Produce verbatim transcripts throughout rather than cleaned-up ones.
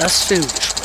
Das Filmgespräch.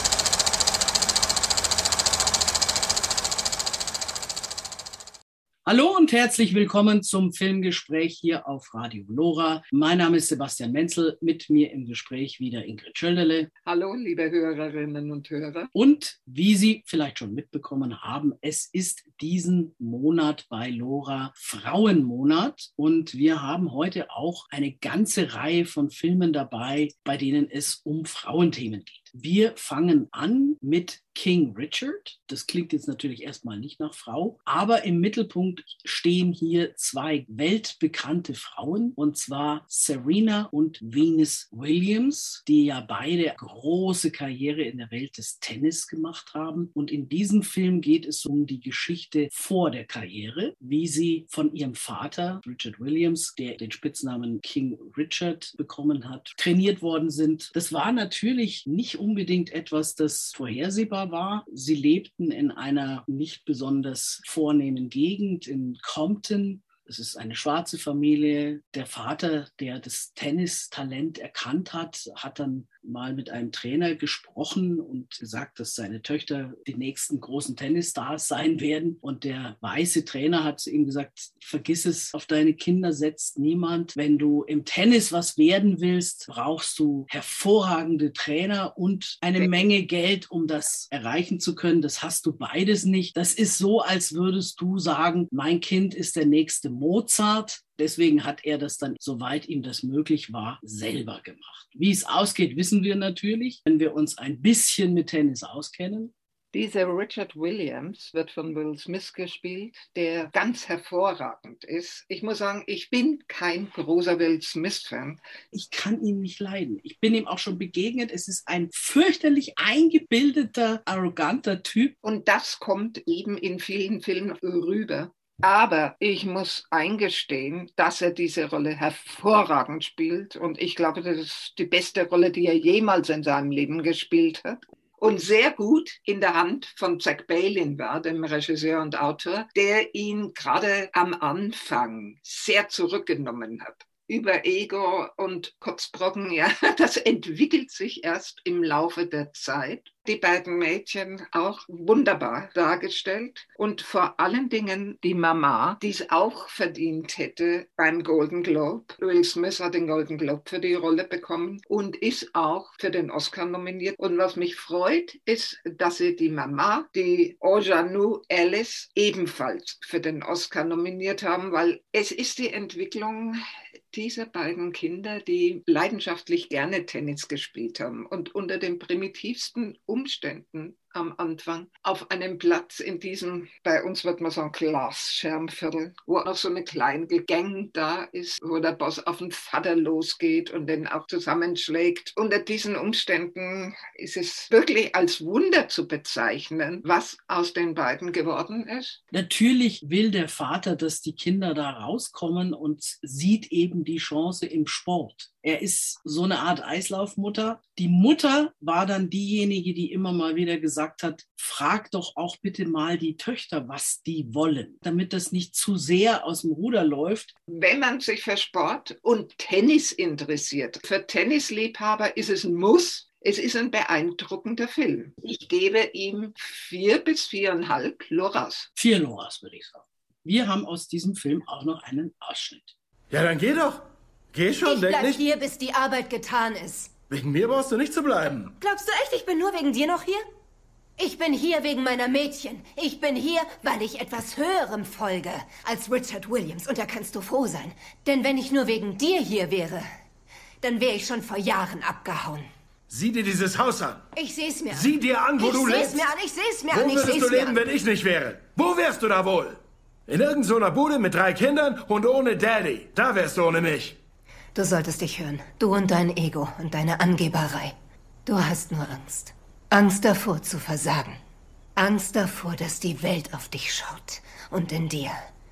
Hallo und herzlich willkommen zum Filmgespräch hier auf Radio Lora. Mein Name ist Sebastian Menzel, mit mir im Gespräch wieder Ingrid Schölderle. Hallo, liebe Hörerinnen und Hörer. Und wie Sie vielleicht schon mitbekommen haben, es ist diesen Monat bei Lora Frauenmonat und wir haben heute auch eine ganze Reihe von Filmen dabei, bei denen es um Frauenthemen geht. Wir fangen an mit King Richard. Das klingt jetzt natürlich erstmal nicht nach Frau, aber im Mittelpunkt stehen hier zwei weltbekannte Frauen, und zwar Serena und Venus Williams, die ja beide große Karriere in der Welt des Tennis gemacht haben. Und in diesem Film geht es um die Geschichte vor der Karriere, wie sie von ihrem Vater, Richard Williams, der den Spitznamen King Richard bekommen hat, trainiert worden sind. Das war natürlich nicht unbedingt etwas, das vorhersehbar war. Sie lebten in einer nicht besonders vornehmen Gegend in Compton. Es ist eine schwarze Familie. Der Vater, der das Tennistalent erkannt hat, hat dann mal mit einem Trainer gesprochen und gesagt, dass seine Töchter die nächsten großen Tennisstars sein werden. Und der weiße Trainer hat zu ihm gesagt, vergiss es, auf deine Kinder setzt niemand. Wenn du im Tennis was werden willst, brauchst du hervorragende Trainer und eine Menge Geld, um das erreichen zu können. Das hast du beides nicht. Das ist so, als würdest du sagen, mein Kind ist der nächste Mozart. Deswegen hat er das dann, soweit ihm das möglich war, selber gemacht. Wie es ausgeht, wissen wir natürlich, wenn wir uns ein bisschen mit Tennis auskennen. Dieser Richard Williams wird von Will Smith gespielt, der ganz hervorragend ist. Ich muss sagen, ich bin kein großer Will Smith-Fan. Ich kann ihn nicht leiden. Ich bin ihm auch schon begegnet. Es ist ein fürchterlich eingebildeter, arroganter Typ. Und das kommt eben in vielen Filmen rüber. Aber ich muss eingestehen, dass er diese Rolle hervorragend spielt. Und ich glaube, das ist die beste Rolle, die er jemals in seinem Leben gespielt hat. Und sehr gut in der Hand von Zach Baylin war, dem Regisseur und Autor, der ihn gerade am Anfang sehr zurückgenommen hat. Über Ego und Kotzbrocken, ja, das entwickelt sich erst im Laufe der Zeit. Die beiden Mädchen auch wunderbar dargestellt und vor allen Dingen die Mama, die es auch verdient hätte beim Golden Globe. Will Smith hat den Golden Globe für die Rolle bekommen und ist auch für den Oscar nominiert. Und was mich freut, ist, dass sie die Mama, die Aunjanue Ellis, ebenfalls für den Oscar nominiert haben, weil es ist die Entwicklung dieser beiden Kinder, die leidenschaftlich gerne Tennis gespielt haben und unter den primitivsten Umständen am Anfang auf einem Platz in diesem, bei uns wird man sagen, Glasschermviertel, wo noch so eine kleine Gang da ist, wo der Boss auf den Vater losgeht und den auch zusammenschlägt. Unter diesen Umständen ist es wirklich als Wunder zu bezeichnen, was aus den beiden geworden ist. Natürlich will der Vater, dass die Kinder da rauskommen und sieht eben die Chance im Sport. Er ist so eine Art Eislaufmutter. Die Mutter war dann diejenige, die immer mal wieder gesagt hat, frag doch auch bitte mal die Töchter, was die wollen, damit das nicht zu sehr aus dem Ruder läuft. Wenn man sich für Sport und Tennis interessiert, für Tennisliebhaber ist es ein Muss. Es ist ein beeindruckender Film. Ich gebe ihm vier bis viereinhalb Loras. Vier Loras, würde ich sagen. Wir haben aus diesem Film auch noch einen Ausschnitt. Ja, dann geh doch. Geh schon, ich denk bleib nicht. hier, bis die Arbeit getan ist. Wegen mir brauchst du nicht zu bleiben. Glaubst du echt, ich bin nur wegen dir noch hier? Ich bin hier wegen meiner Mädchen. Ich bin hier, weil ich etwas Höherem folge als Richard Williams. Und da kannst du froh sein. Denn wenn ich nur wegen dir hier wäre, dann wäre ich schon vor Jahren abgehauen. Sieh dir dieses Haus an. Ich seh's mir an. Sieh dir an, wo ich du lebst. Ich seh's mir an, ich seh's mir wo an, ich würdest seh's du mir leben, an. wenn ich nicht wäre? Wo wärst du da wohl? In irgendeiner Bude mit drei Kindern und ohne Daddy. Da wärst du ohne mich. Du solltest dich hören. Du und dein Ego und deine Angeberei. Du hast nur Angst. Angst davor zu versagen. Angst davor, dass die Welt auf dich schaut und in dir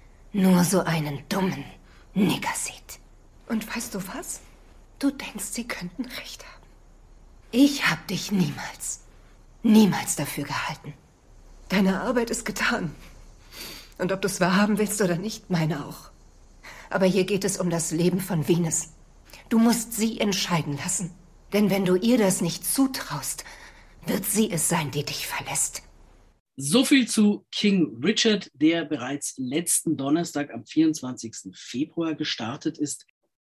nur so einen dummen Nigger sieht. Und weißt du was? Du denkst, sie könnten recht haben. Ich hab dich niemals, niemals dafür gehalten. Deine Arbeit ist getan. Und ob du es wahrhaben willst oder nicht, meine auch. Aber hier geht es um das Leben von Venus. Du musst sie entscheiden lassen. Denn wenn du ihr das nicht zutraust, wird sie es sein, die dich verlässt. So viel zu King Richard, der bereits letzten Donnerstag am vierundzwanzigsten Februar gestartet ist.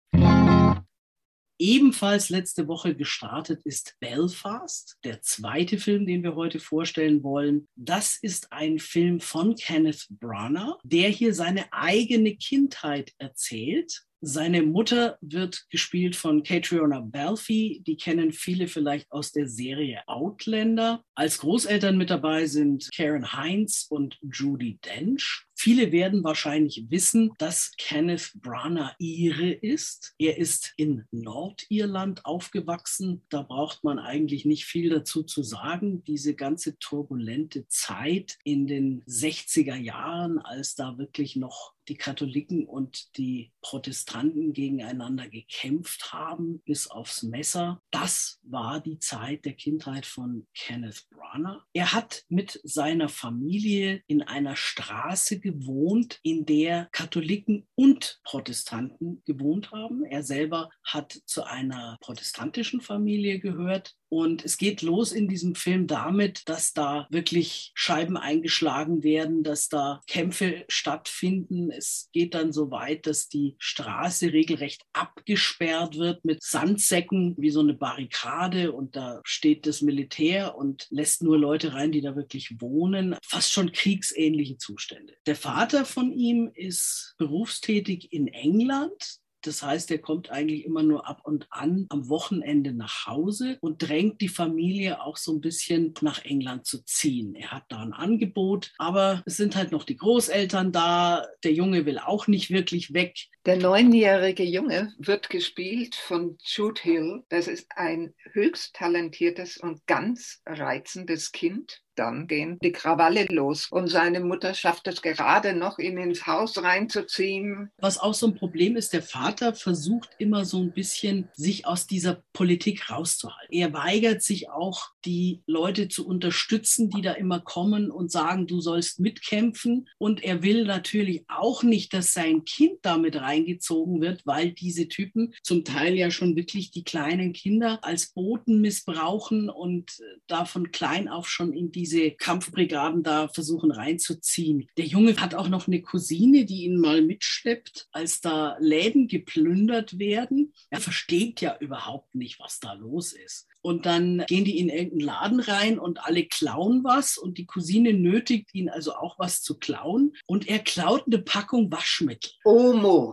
Ebenfalls letzte Woche gestartet ist Belfast, der zweite Film, den wir heute vorstellen wollen. Das ist ein Film von Kenneth Branagh, der hier seine eigene Kindheit erzählt. Seine Mutter wird gespielt von Catriona Balfe, die kennen viele vielleicht aus der Serie Outlander. Als Großeltern mit dabei sind Karen Hines und Judi Dench. Viele werden wahrscheinlich wissen, dass Kenneth Branagh Ire ist. Er ist in Nordirland aufgewachsen. Da braucht man eigentlich nicht viel dazu zu sagen. Diese ganze turbulente Zeit in den sechziger Jahren, als da wirklich noch die Katholiken und die Protestanten gegeneinander gekämpft haben, bis aufs Messer. Das war die Zeit der Kindheit von Kenneth Branagh. Er hat mit seiner Familie in einer Straße gewohnt, in der Katholiken und Protestanten gewohnt haben. Er selber hat zu einer protestantischen Familie gehört. Und es geht los in diesem Film damit, dass da wirklich Scheiben eingeschlagen werden, dass da Kämpfe stattfinden. Es geht dann so weit, dass die Straße regelrecht abgesperrt wird mit Sandsäcken wie so eine Barrikade. Und da steht das Militär und lässt nur Leute rein, die da wirklich wohnen. Fast schon kriegsähnliche Zustände. Der Vater von ihm ist berufstätig in England. Das heißt, er kommt eigentlich immer nur ab und an am Wochenende nach Hause und drängt die Familie auch so ein bisschen nach England zu ziehen. Er hat da ein Angebot, aber es sind halt noch die Großeltern da. Der Junge will auch nicht wirklich weg. Der neunjährige Junge wird gespielt von Jude Hill. Das ist ein höchst talentiertes und ganz reizendes Kind. Dann gehen die Krawalle los und seine Mutter schafft es gerade noch, ihn ins Haus reinzuziehen. Was auch so ein Problem ist, der Vater versucht immer so ein bisschen, sich aus dieser Politik rauszuhalten. Er weigert sich auch, die Leute zu unterstützen, die da immer kommen und sagen, du sollst mitkämpfen. Und er will natürlich auch nicht, dass sein Kind damit reingezogen wird, weil diese Typen zum Teil ja schon wirklich die kleinen Kinder als Boten missbrauchen und da von klein auf schon in diese Kampfbrigaden da versuchen reinzuziehen. Der Junge hat auch noch eine Cousine, die ihn mal mitschleppt, als da Läden geplündert werden. Er versteht ja überhaupt nicht, was da los ist. Und dann gehen die in irgendeinen Laden rein und alle klauen was und die Cousine nötigt ihn also auch was zu klauen und er klaut eine Packung Waschmittel. Omo.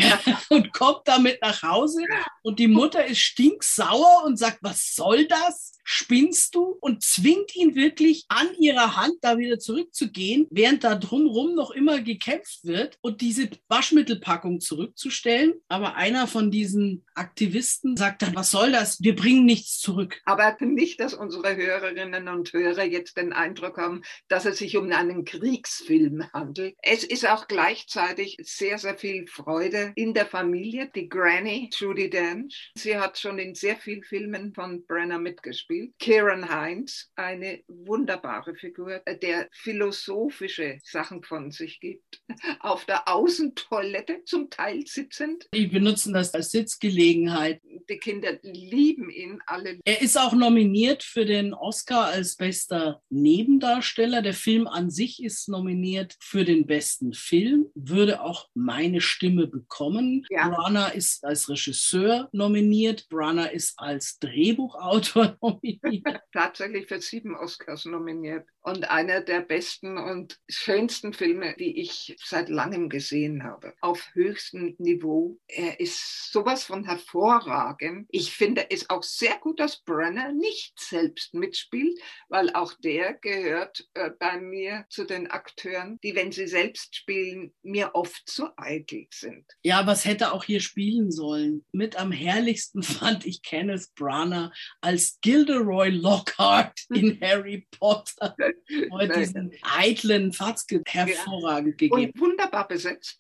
Und kommt damit nach Hause und die Mutter ist stinksauer und sagt, was soll das? Spinnst du? Und zwingt ihn wirklich an ihrer Hand da wieder zurückzugehen, während da drumherum noch immer gekämpft wird und diese Waschmittelpackung zurückzustellen. Aber einer von diesen Aktivisten sagt dann, was soll das? Wir bringen nichts zurück. Aber nicht, dass unsere Hörerinnen und Hörer jetzt den Eindruck haben, dass es sich um einen Kriegsfilm handelt. Es ist auch gleichzeitig sehr, sehr viel Freude in der Familie. Die Granny, Judi Dench, sie hat schon in sehr vielen Filmen von Branagh mitgespielt. Karen Hines, eine wunderbare Figur, der philosophische Sachen von sich gibt. Auf der Außentoilette zum Teil sitzend. Die benutzen das als Sitzgelegenheit. Die Kinder lieben ihn alle. Er ist auch nominiert für den Oscar als bester Nebendarsteller. Der Film an sich ist nominiert für den besten Film, würde auch meine Stimme bekommen. Ja. Branagh ist als Regisseur nominiert. Branagh ist als Drehbuchautor nominiert. Tatsächlich für sieben Oscars nominiert. Und einer der besten und schönsten Filme, die ich seit langem gesehen habe. Auf höchstem Niveau. Er ist sowas von hervorragend. Ich finde es auch sehr gut, dass Branagh nicht selbst mitspielt, weil auch der gehört äh, bei mir zu den Akteuren, die, wenn sie selbst spielen, mir oft zu eitel sind. Ja, was hätte auch hier spielen sollen? Mit am herrlichsten fand ich Kenneth Branagh als Gilderoy Lockhart in Harry Potter. Wo er diesen eitlen Fatzke hervorragend gegeben. Und wunderbar besetzt.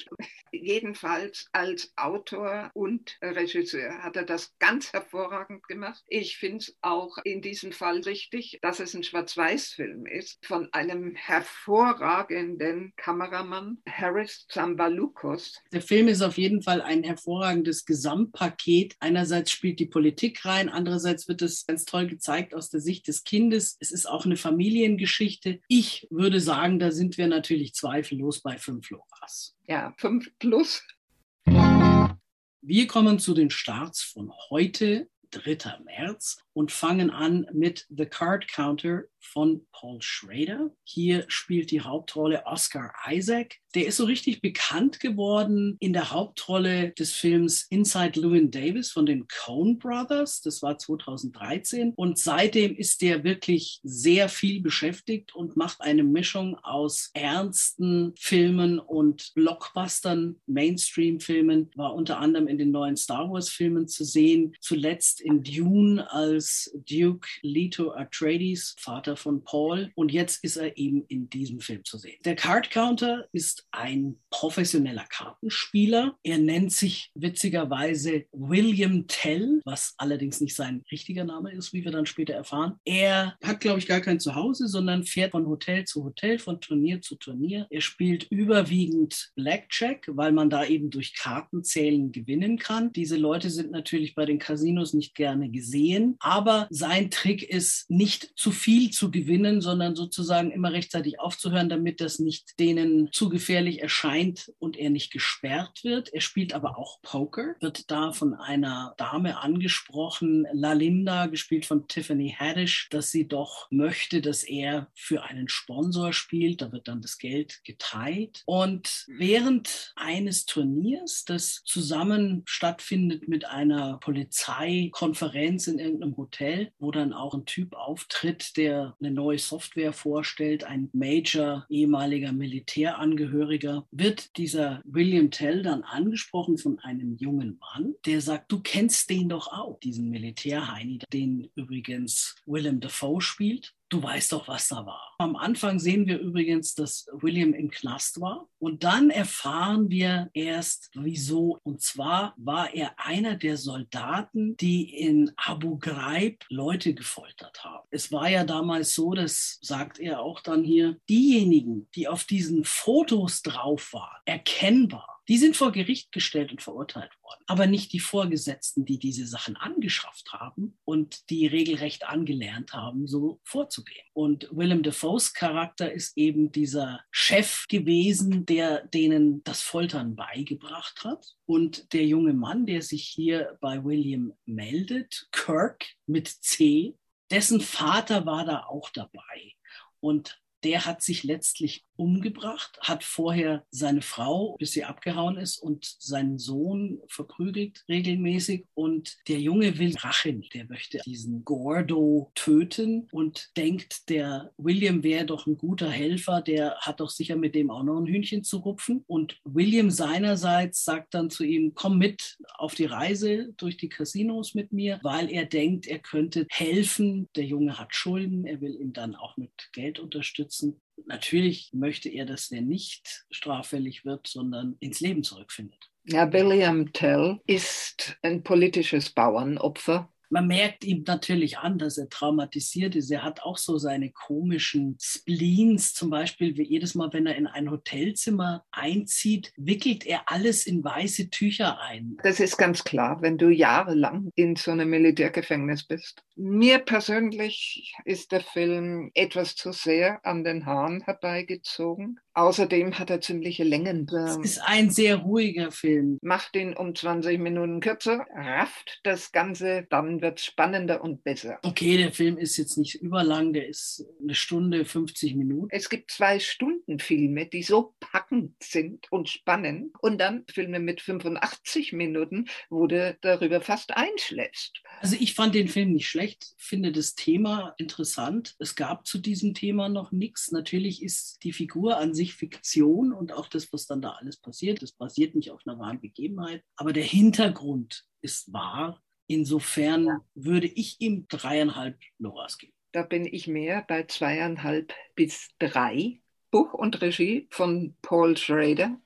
Jedenfalls als Autor und Regisseur hat er das ganz hervorragend gemacht. Ich finde es auch in diesem Fall richtig, dass es ein Schwarz-Weiß-Film ist von einem hervorragenden Kameramann, Haris Zambalukos. Der Film ist auf jeden Fall ein hervorragendes Gesamtpaket. Einerseits spielt die Politik rein, andererseits wird es ganz toll gezeigt aus der Sicht des Kindes. Es ist auch eine Familiengeschichte. Ich würde sagen, da sind wir natürlich zweifellos bei fünf Loras. Ja, fünf plus. Wir kommen zu den Starts von heute, dritter März, und fangen an mit The Card Counter von Paul Schrader. Hier spielt die Hauptrolle Oscar Isaac. Der ist so richtig bekannt geworden in der Hauptrolle des Films Inside Llewyn Davis von den Coen Brothers. Das war zweitausenddreizehn. Und seitdem ist der wirklich sehr viel beschäftigt und macht eine Mischung aus ernsten Filmen und Blockbustern, Mainstream-Filmen. War unter anderem in den neuen Star Wars-Filmen zu sehen. Zuletzt in Dune als Duke Leto Atreides, Vater von Paul. Und jetzt ist er eben in diesem Film zu sehen. Der Card Counter ist ein professioneller Kartenspieler. Er nennt sich witzigerweise William Tell, was allerdings nicht sein richtiger Name ist, wie wir dann später erfahren. Er hat, glaube ich, gar kein Zuhause, sondern fährt von Hotel zu Hotel, von Turnier zu Turnier. Er spielt überwiegend Blackjack, weil man da eben durch Kartenzählen gewinnen kann. Diese Leute sind natürlich bei den Casinos nicht gerne gesehen, aber sein Trick ist, nicht zu viel zu gewinnen, sondern sozusagen immer rechtzeitig aufzuhören, damit das nicht denen zu gefährlich erscheint und er nicht gesperrt wird. Er spielt aber auch Poker, wird da von einer Dame angesprochen, Lalinda, gespielt von Tiffany Haddish, dass sie doch möchte, dass er für einen Sponsor spielt. Da wird dann das Geld geteilt. Und während eines Turniers, das zusammen stattfindet mit einer Polizeikonferenz in irgendeinem Hotel, wo dann auch ein Typ auftritt, der eine neue Software vorstellt, ein Major, ehemaliger Militärangehöriger, wird dieser William Tell dann angesprochen von einem jungen Mann, der sagt, du kennst den doch auch, diesen Militärheini, den übrigens Willem Dafoe spielt. Du weißt doch, was da war. Am Anfang sehen wir übrigens, dass William im Knast war. Und dann erfahren wir erst, wieso. Und zwar war er einer der Soldaten, die in Abu Ghraib Leute gefoltert haben. Es war ja damals so, das sagt er auch dann hier, diejenigen, die auf diesen Fotos drauf waren, erkennbar, die sind vor Gericht gestellt und verurteilt worden, aber nicht die Vorgesetzten, die diese Sachen angeschafft haben und die regelrecht angelernt haben, so vorzugehen. Und Willem Dafoes Charakter ist eben dieser Chef gewesen, der denen das Foltern beigebracht hat. Und der junge Mann, der sich hier bei William meldet, Kirk mit C, dessen Vater war da auch dabei. Und der hat sich letztlich umgebracht, hat vorher seine Frau, bis sie abgehauen ist, und seinen Sohn verprügelt regelmäßig. Und der Junge will Rache nicht. Der möchte diesen Gordo töten und denkt, der William wäre doch ein guter Helfer, der hat doch sicher mit dem auch noch ein Hühnchen zu rupfen. Und William seinerseits sagt dann zu ihm, komm mit auf die Reise durch die Casinos mit mir, weil er denkt, er könnte helfen. Der Junge hat Schulden, er will ihn dann auch mit Geld unterstützen. Natürlich möchte er, dass er nicht straffällig wird, sondern ins Leben zurückfindet. Ja, William Tell ist ein politisches Bauernopfer. Man merkt ihm natürlich an, dass er traumatisiert ist. Er hat auch so seine komischen Spleens. Zum Beispiel, wie jedes Mal, wenn er in ein Hotelzimmer einzieht, wickelt er alles in weiße Tücher ein. Das ist ganz klar, wenn du jahrelang in so einem Militärgefängnis bist. Mir persönlich ist der Film etwas zu sehr an den Haaren herbeigezogen. Außerdem hat er ziemliche Längen. Es ist ein sehr ruhiger Film. Macht ihn um zwanzig Minuten kürzer, rafft das Ganze, dann wird es spannender und besser. Okay, der Film ist jetzt nicht überlang, der ist eine Stunde, fünfzig Minuten. Es gibt zwei Stunden Filme, die so packend sind und spannend, und dann Filme mit fünfundachtzig Minuten, wo du darüber fast einschläfst. Also ich fand den Film nicht schlecht, finde das Thema interessant. Es gab zu diesem Thema noch nichts. Natürlich ist die Figur an sich Fiktion und auch das, was dann da alles passiert, das basiert nicht auf einer wahren Begebenheit, aber der Hintergrund ist wahr. Insofern ja. würde ich ihm dreieinhalb Loras geben. Da bin ich mehr bei zweieinhalb bis drei. Buch und Regie von Paul Schrader.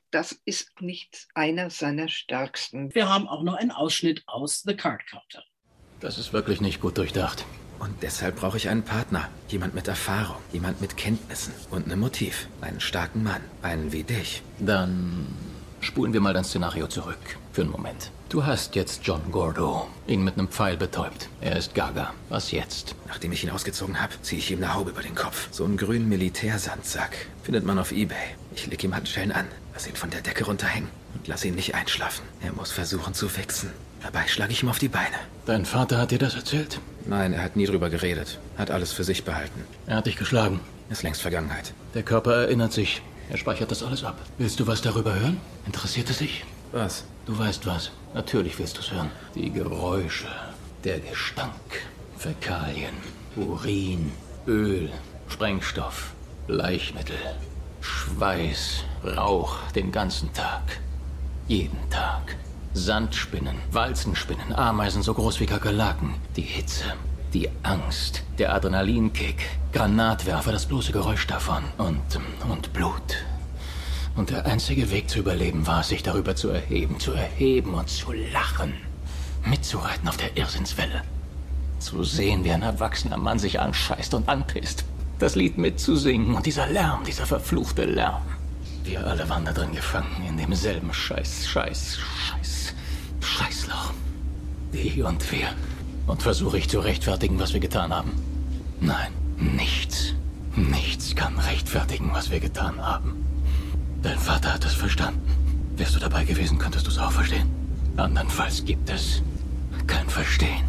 das ist nicht einer seiner stärksten. Wir haben auch noch einen Ausschnitt aus The Card Counter. Das ist wirklich nicht gut durchdacht. Und deshalb brauche ich einen Partner. Jemand mit Erfahrung, jemand mit Kenntnissen und einem Motiv. Einen starken Mann, einen wie dich. Dann spulen wir mal dein Szenario zurück. Für einen Moment. Du hast jetzt John Gordo. Ihn mit einem Pfeil betäubt. Er ist gaga. Was jetzt? Nachdem ich ihn ausgezogen habe, ziehe ich ihm eine Haube über den Kopf. So einen grünen Militärsandsack. Findet man auf Ebay. Ich leg ihm Handschellen an, lass ihn von der Decke runterhängen und lass ihn nicht einschlafen. Er muss versuchen zu wichsen. Dabei schlage ich ihm auf die Beine. Dein Vater hat dir das erzählt? Nein, er hat nie drüber geredet. Hat alles für sich behalten. Er hat dich geschlagen. Ist längst Vergangenheit. Der Körper erinnert sich. Er speichert das alles ab. Willst du was darüber hören? Interessiert es dich? Was? Du weißt was. Natürlich willst du es hören. Die Geräusche, der Gestank, Fäkalien, Urin, Öl, Sprengstoff, Bleichmittel, Schweiß, Rauch den ganzen Tag. Jeden Tag. Sandspinnen, Walzenspinnen, Ameisen so groß wie Kakerlaken. Die Hitze, die Angst, der Adrenalinkick, Granatwerfer, das bloße Geräusch davon und, und Blut. Und der einzige Weg zu überleben war, sich darüber zu erheben, zu erheben und zu lachen. Mitzureiten auf der Irrsinnswelle. Zu sehen, wie ein erwachsener Mann sich anscheißt und anpisst. Das Lied mitzusingen und dieser Lärm, dieser verfluchte Lärm. Wir alle waren da drin gefangen, in demselben Scheiß, Scheiß, Scheiß, Scheißloch. Die und wir. Und versuche ich zu rechtfertigen, was wir getan haben. Nein, nichts. Nichts kann rechtfertigen, was wir getan haben. Dein Vater hat es verstanden. Wärst du dabei gewesen, könntest du es auch verstehen. Andernfalls gibt es kein Verstehen.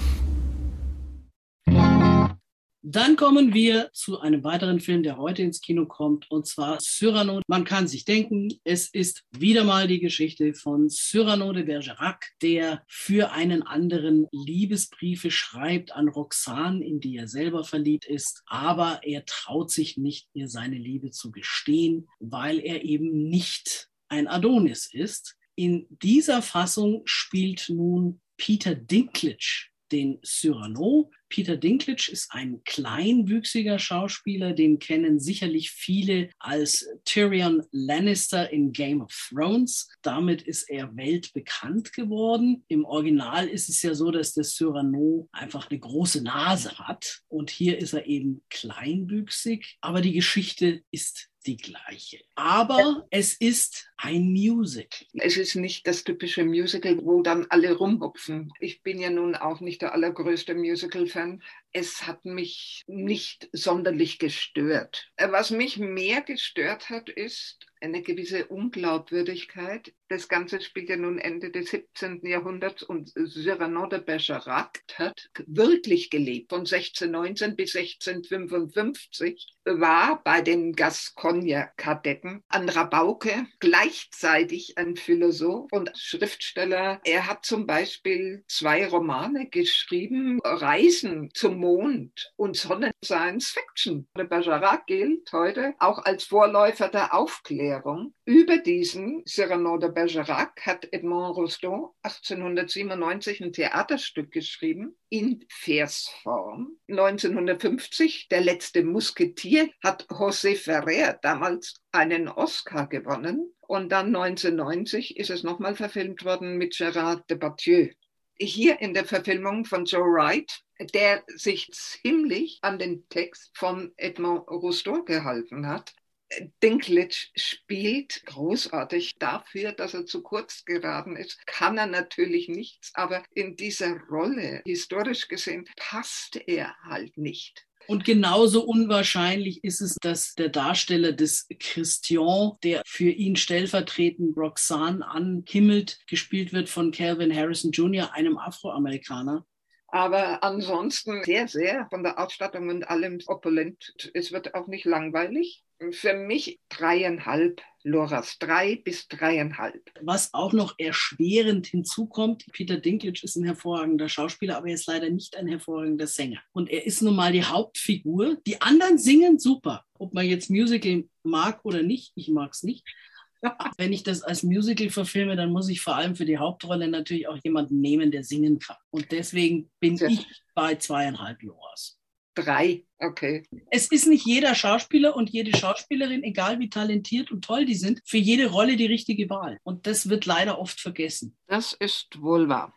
Dann kommen wir zu einem weiteren Film, der heute ins Kino kommt, und zwar Cyrano. Man kann sich denken, es ist wieder mal die Geschichte von Cyrano de Bergerac, der für einen anderen Liebesbriefe schreibt an Roxane, in die er selber verliebt ist, aber er traut sich nicht, ihr seine Liebe zu gestehen, weil er eben nicht ein Adonis ist. In dieser Fassung spielt nun Peter Dinklage den Cyrano. Peter Dinklage ist ein kleinwüchsiger Schauspieler, den kennen sicherlich viele als Tyrion Lannister in Game of Thrones. Damit ist er weltbekannt geworden. Im Original ist es ja so, dass der Cyrano einfach eine große Nase hat und hier ist er eben kleinwüchsig, aber die Geschichte ist die gleiche. Aber es ist ein Musical. Es ist nicht das typische Musical, wo dann alle rumhupfen. Ich bin ja nun auch nicht der allergrößte Musical-Fan. Es hat mich nicht sonderlich gestört. Was mich mehr gestört hat, ist eine gewisse Unglaubwürdigkeit. Das Ganze spielt ja nun Ende des siebzehnten. Jahrhunderts und Cyrano de Bergerac hat wirklich gelebt. Von sechzehnhundertneunzehn bis sechzehnhundertfünfundfünfzig war bei den Gascogne-Kadetten an Rabauke gleichzeitig ein Philosoph und Schriftsteller. Er hat zum Beispiel zwei Romane geschrieben, Reisen zum Mond und Sonnen-Science-Fiction. De Bergerac gilt heute auch als Vorläufer der Aufklärung. Über diesen Cyrano de Bergerac hat Edmond Rostand achtzehnhundertsiebenundneunzig ein Theaterstück geschrieben in Versform. neunzehnhundertfünfzig, Der letzte Musketier, hat José Ferrer damals einen Oscar gewonnen. Und dann neunzehnhundertneunzig ist es nochmal verfilmt worden mit Gérard Depardieu. Hier in der Verfilmung von Joe Wright, der sich ziemlich an den Text von Edmond Rostand gehalten hat. Dinklage spielt großartig. Dafür, dass er zu kurz geraten ist, kann er natürlich nichts, aber in dieser Rolle, historisch gesehen, passt er halt nicht. Und genauso unwahrscheinlich ist es, dass der Darsteller des Christian, der für ihn stellvertretend Roxane anhimmelt, gespielt wird von Calvin Harrison Junior, einem Afroamerikaner. Aber ansonsten sehr, sehr von der Ausstattung und allem opulent. Es wird auch nicht langweilig. Für mich dreieinhalb Loras, drei bis dreieinhalb. Was auch noch erschwerend hinzukommt, Peter Dinklage ist ein hervorragender Schauspieler, aber er ist leider nicht ein hervorragender Sänger. Und er ist nun mal die Hauptfigur. Die anderen singen super. Ob man jetzt Musical mag oder nicht, ich mag es nicht. Wenn ich das als Musical verfilme, dann muss ich vor allem für die Hauptrolle natürlich auch jemanden nehmen, der singen kann. Und deswegen bin ja. ich bei zweieinhalb Loras. Drei, okay. Es ist nicht jeder Schauspieler und jede Schauspielerin, egal wie talentiert und toll die sind, für jede Rolle die richtige Wahl. Und das wird leider oft vergessen. Das ist wohl wahr.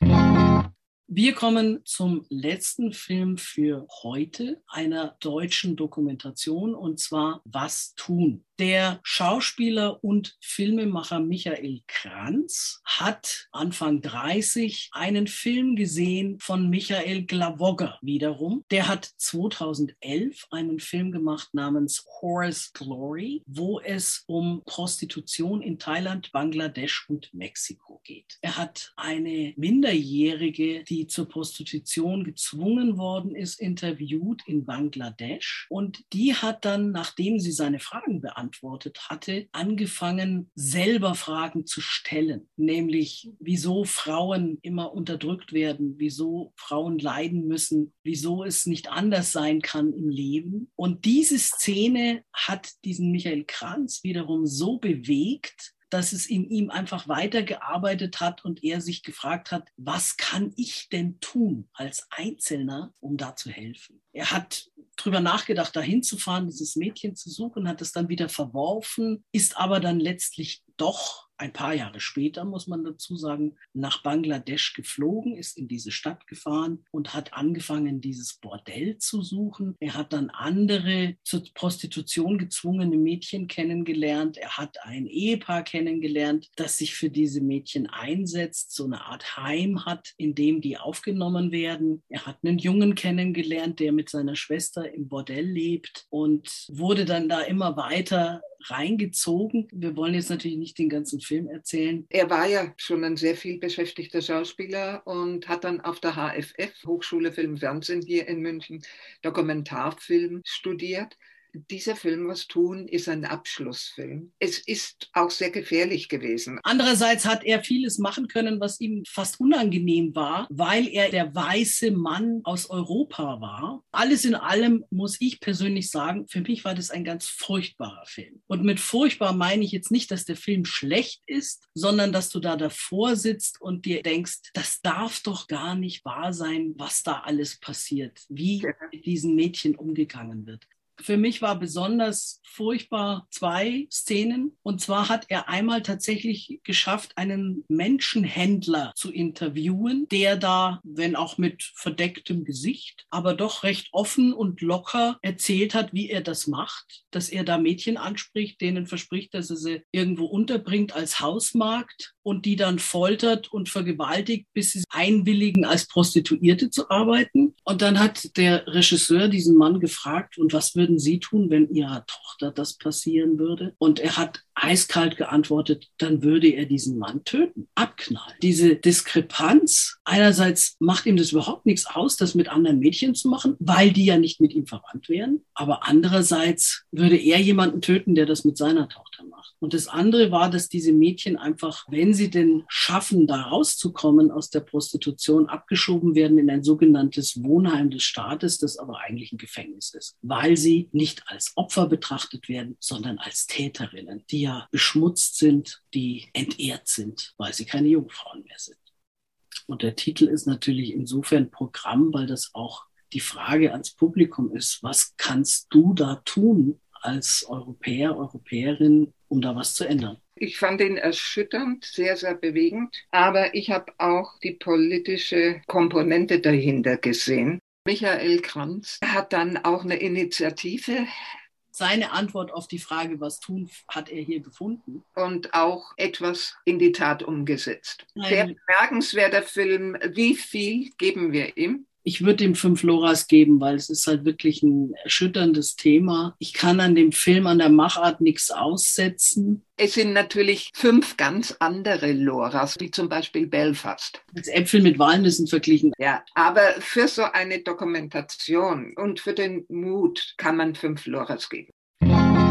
Wir kommen zum letzten Film für heute, einer deutschen Dokumentation, und zwar Was tun? Der Schauspieler und Filmemacher Michael Kranz hat Anfang dreißig einen Film gesehen von Michael Glawogger wiederum. Der hat zweitausendelf einen Film gemacht namens Whore's Glory, wo es um Prostitution in Thailand, Bangladesch und Mexiko geht. Er hat eine Minderjährige, die zur Prostitution gezwungen worden ist, interviewt in Bangladesch, und die hat dann, nachdem sie seine Fragen beantwortet hatte, angefangen, selber Fragen zu stellen, nämlich wieso Frauen immer unterdrückt werden, wieso Frauen leiden müssen, wieso es nicht anders sein kann im Leben. Und diese Szene hat diesen Michael Kranz wiederum so bewegt, dass es in ihm einfach weitergearbeitet hat und er sich gefragt hat, was kann ich denn tun als Einzelner, um da zu helfen? Er hat drüber nachgedacht, da hinzufahren, dieses Mädchen zu suchen, hat es dann wieder verworfen, ist aber dann letztlich doch ein paar Jahre später, muss man dazu sagen, nach Bangladesch geflogen, ist in diese Stadt gefahren und hat angefangen, dieses Bordell zu suchen. Er hat dann andere zur Prostitution gezwungene Mädchen kennengelernt. Er hat ein Ehepaar kennengelernt, das sich für diese Mädchen einsetzt, so eine Art Heim hat, in dem die aufgenommen werden. Er hat einen Jungen kennengelernt, der mit seiner Schwester im Bordell lebt, und wurde dann da immer weiter reingezogen. Wir wollen jetzt natürlich nicht den ganzen Film erzählen. Er war ja schon ein sehr viel beschäftigter Schauspieler und hat dann auf der H F F, Hochschule Film Fernsehen hier in München, Dokumentarfilm studiert. Dieser Film, Was tun, ist ein Abschlussfilm. Es ist auch sehr gefährlich gewesen. Andererseits hat er vieles machen können, was ihm fast unangenehm war, weil er der weiße Mann aus Europa war. Alles in allem muss ich persönlich sagen, für mich war das ein ganz furchtbarer Film. Und mit furchtbar meine ich jetzt nicht, dass der Film schlecht ist, sondern dass du da davor sitzt und dir denkst, das darf doch gar nicht wahr sein, was da alles passiert, wie mit diesen Mädchen umgegangen wird. Für mich war besonders furchtbar zwei Szenen. Und zwar hat er einmal tatsächlich geschafft, einen Menschenhändler zu interviewen, der da, wenn auch mit verdecktem Gesicht, aber doch recht offen und locker erzählt hat, wie er das macht, dass er da Mädchen anspricht, denen verspricht, dass er sie irgendwo unterbringt als Hausmagd und die dann foltert und vergewaltigt, bis sie einwilligen, als Prostituierte zu arbeiten. Und dann hat der Regisseur diesen Mann gefragt, und was würden Sie tun, wenn Ihrer Tochter das passieren würde? Und er hat eiskalt geantwortet, dann würde er diesen Mann töten, abknallen. Diese Diskrepanz, einerseits macht ihm das überhaupt nichts aus, das mit anderen Mädchen zu machen, weil die ja nicht mit ihm verwandt wären, aber andererseits würde er jemanden töten, der das mit seiner Tochter macht. Und das andere war, dass diese Mädchen einfach, wenn sie denn schaffen, da rauszukommen aus der Prostitution, abgeschoben werden in ein sogenanntes Wohnheim des Staates, das aber eigentlich ein Gefängnis ist, weil sie nicht als Opfer betrachtet werden, sondern als Täterinnen, die ja beschmutzt sind, die entehrt sind, weil sie keine Jungfrauen mehr sind. Und der Titel ist natürlich insofern Programm, weil das auch die Frage ans Publikum ist, was kannst du da tun als Europäer, Europäerin, um da was zu ändern? Ich fand ihn erschütternd, sehr, sehr bewegend, aber ich habe auch die politische Komponente dahinter gesehen. Michael Kranz hat dann auch eine Initiative. Seine Antwort auf die Frage, was tun, hat er hier gefunden. Und auch etwas in die Tat umgesetzt. Nein. Sehr bemerkenswerter Film. Wie viel geben wir ihm? Ich würde ihm fünf Loras geben, weil es ist halt wirklich ein erschütterndes Thema. Ich kann an dem Film, an der Machart nichts aussetzen. Es sind natürlich fünf ganz andere Loras, wie zum Beispiel Belfast. Als Äpfel mit Walnüssen verglichen. Ja, aber für so eine Dokumentation und für den Mut kann man fünf Loras geben.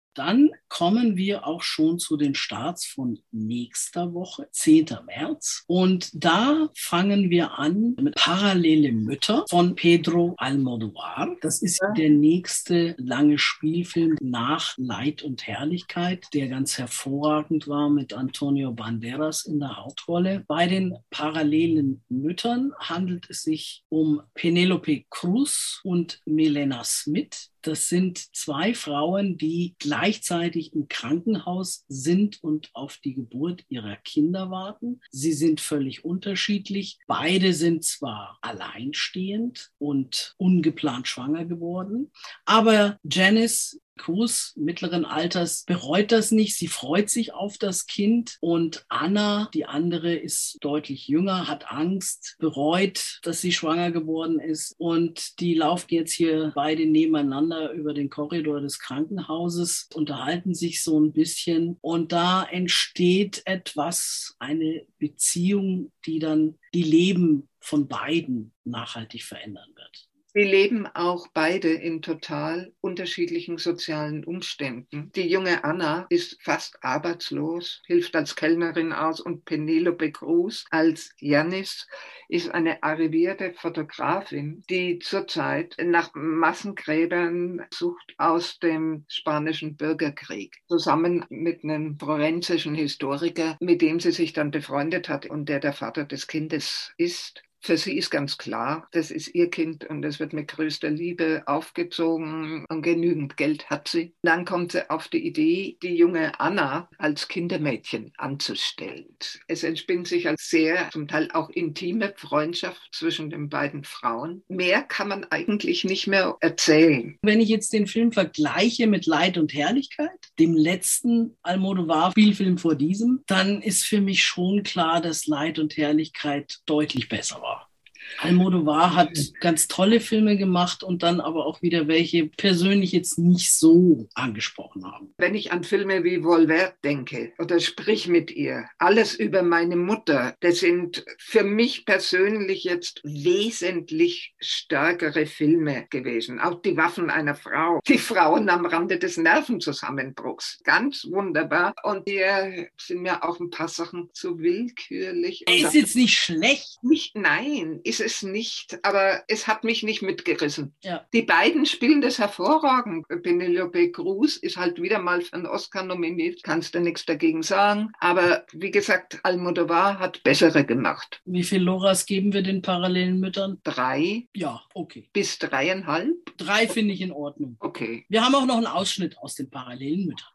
Dann kommen wir auch schon zu den Starts von nächster Woche, zehnten März. Und da fangen wir an mit Parallele Mütter von Pedro Almodóvar. Das ist der nächste lange Spielfilm nach Leid und Herrlichkeit, der ganz hervorragend war mit Antonio Banderas in der Hauptrolle. Bei den Parallelen Müttern handelt es sich um Penélope Cruz und Milena Smith. Das sind zwei Frauen, die gleichzeitig im Krankenhaus sind und auf die Geburt ihrer Kinder warten. Sie sind völlig unterschiedlich. Beide sind zwar alleinstehend und ungeplant schwanger geworden, aber Janice Cruz mittleren Alters bereut das nicht. Sie freut sich auf das Kind. Und Anna, die andere, ist deutlich jünger, hat Angst, bereut, dass sie schwanger geworden ist. Und die laufen jetzt hier beide nebeneinander über den Korridor des Krankenhauses, unterhalten sich so ein bisschen. Und da entsteht etwas, eine Beziehung, die dann die Leben von beiden nachhaltig verändern wird. Sie leben auch beide in total unterschiedlichen sozialen Umständen. Die junge Anna ist fast arbeitslos, hilft als Kellnerin aus, und Penélope Cruz als Janice ist eine arrivierte Fotografin, die zurzeit nach Massengräbern sucht aus dem spanischen Bürgerkrieg, zusammen mit einem forensischen Historiker, mit dem sie sich dann befreundet hat und der der Vater des Kindes ist. Für sie ist ganz klar, das ist ihr Kind und es wird mit größter Liebe aufgezogen und genügend Geld hat sie. Dann kommt sie auf die Idee, die junge Anna als Kindermädchen anzustellen. Es entspinnt sich als sehr, zum Teil auch intime Freundschaft zwischen den beiden Frauen. Mehr kann man eigentlich nicht mehr erzählen. Wenn ich jetzt den Film vergleiche mit Leid und Herrlichkeit, dem letzten Almodóvar-Spielfilm vor diesem, dann ist für mich schon klar, dass Leid und Herrlichkeit deutlich besser war. Almodóvar hat ganz tolle Filme gemacht und dann aber auch wieder welche persönlich jetzt nicht so angesprochen haben. Wenn ich an Filme wie Volver denke oder Sprich mit ihr, Alles über meine Mutter, das sind für mich persönlich jetzt wesentlich stärkere Filme gewesen. Auch Die Waffen einer Frau, die Frauen am Rande des Nervenzusammenbruchs. Ganz wunderbar. Und hier sind mir auch ein paar Sachen zu willkürlich. Ist jetzt nicht schlecht. Nicht, nein, ist es nicht, aber es hat mich nicht mitgerissen. Ja. Die beiden spielen das hervorragend. Penélope Cruz ist halt wieder mal für einen Oscar nominiert, kannst du nichts dagegen sagen. Aber wie gesagt, Almodóvar hat bessere gemacht. Wie viel Loras geben wir den parallelen Müttern? Drei. Ja, okay. Bis dreieinhalb? Drei finde ich in Ordnung. Okay. Wir haben auch noch einen Ausschnitt aus den parallelen Müttern.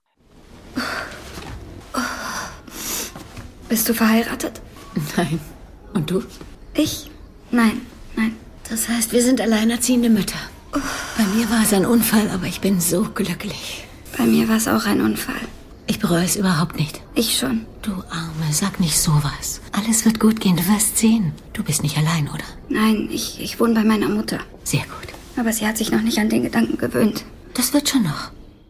Bist du verheiratet? Nein. Und du? Ich? Nein, nein. Das heißt, wir sind alleinerziehende Mütter. Oh. Bei mir war es ein Unfall, aber ich bin so glücklich. Bei mir war es auch ein Unfall. Ich bereue es überhaupt nicht. Ich schon. Du Arme, sag nicht sowas. Alles wird gut gehen, du wirst sehen. Du bist nicht allein, oder? Nein, ich, ich wohne bei meiner Mutter. Sehr gut. Aber sie hat sich noch nicht an den Gedanken gewöhnt. Das wird schon noch.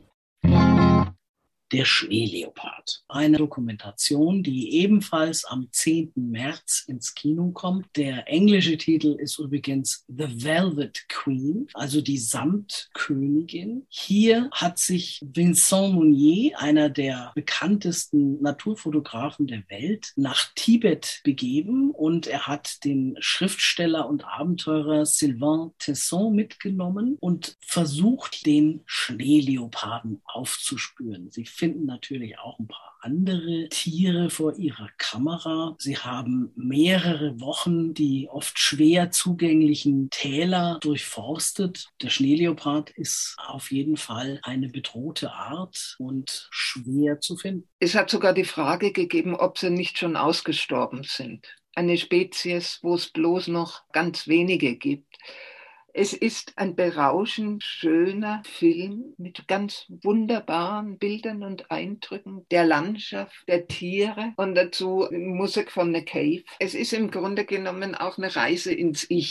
Der Schneeleopard. Eine Dokumentation, die ebenfalls am zehnten März ins Kino kommt. Der englische Titel ist übrigens The Velvet Queen, also die Samtkönigin. Hier hat sich Vincent Munier, einer der bekanntesten Naturfotografen der Welt, nach Tibet begeben und er hat den Schriftsteller und Abenteurer Sylvain Tesson mitgenommen und versucht, den Schneeleoparden aufzuspüren. Sie finden natürlich auch ein paar andere Tiere vor ihrer Kamera. Sie haben mehrere Wochen die oft schwer zugänglichen Täler durchforstet. Der Schneeleopard ist auf jeden Fall eine bedrohte Art und schwer zu finden. Es hat sogar die Frage gegeben, ob sie nicht schon ausgestorben sind. Eine Spezies, wo es bloß noch ganz wenige gibt. Es ist ein berauschend schöner Film mit ganz wunderbaren Bildern und Eindrücken der Landschaft, der Tiere und dazu Musik von The Cave. Es ist im Grunde genommen auch eine Reise ins Ich.